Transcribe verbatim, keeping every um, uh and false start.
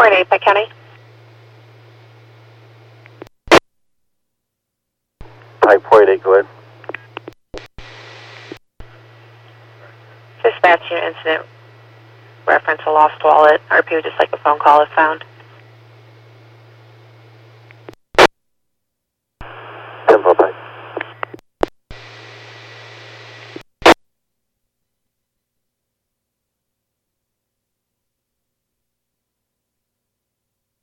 point eight, Pike County. Pike point eight, go ahead. Dispatch unit incident. Reference a lost wallet. R P O just like a phone call if found.